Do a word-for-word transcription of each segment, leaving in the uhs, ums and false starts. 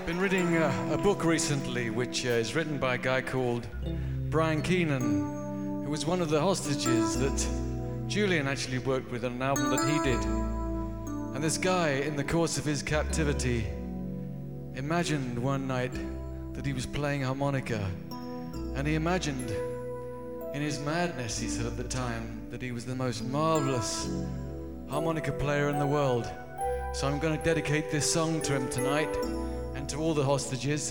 Been reading uh, a book recently which uh, is written by a guy called Brian Keenan, who was one of the hostages that Julian actually worked with on an album that he did. And this guy, in the course of his captivity, imagined one night that he was playing harmonica, and he imagined in his madness, he said at the time, that he was the most marvelous harmonica player in the world. So I'm going to dedicate this song to him tonight and to all the hostages.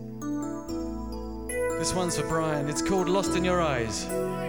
This one's for Brian. It's called Lost in Your Eyes.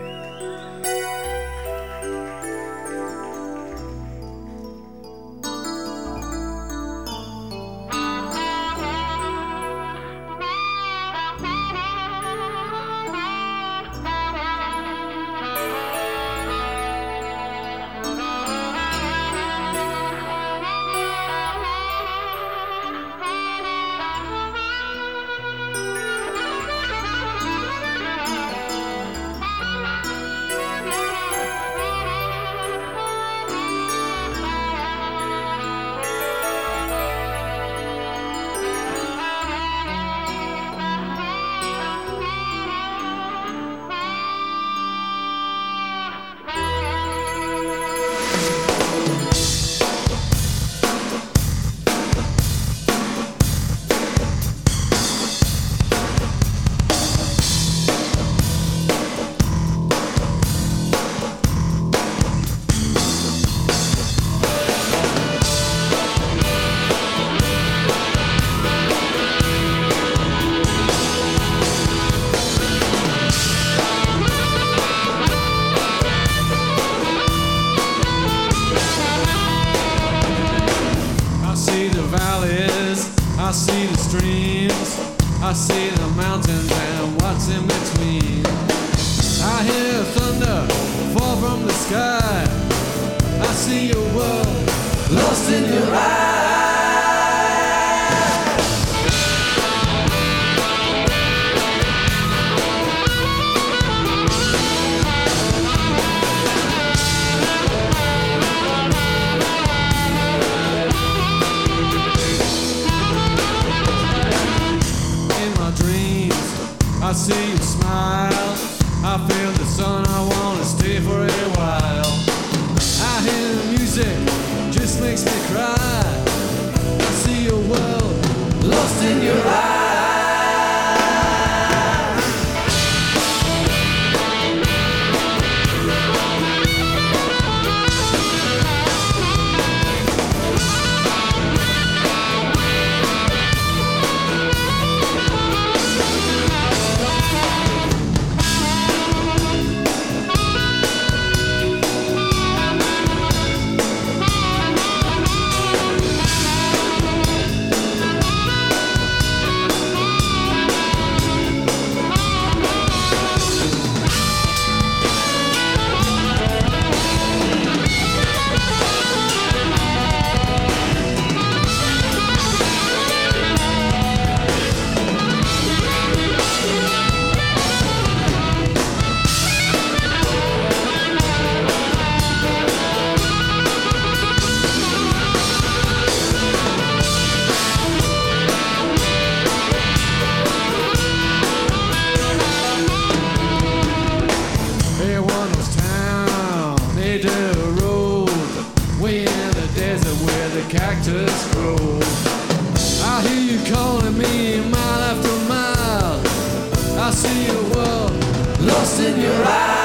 I see the streams, I see the mountains and what's in between. I hear thunder fall from the sky. I see your world lost in your eyes. I see you smile, I feel the sun, I wanna stay for a while. I hear the music, just makes me cry. I see your world lost in your eyes. Cactus grow. I hear you calling me mile after mile. I see your world lost in your eyes.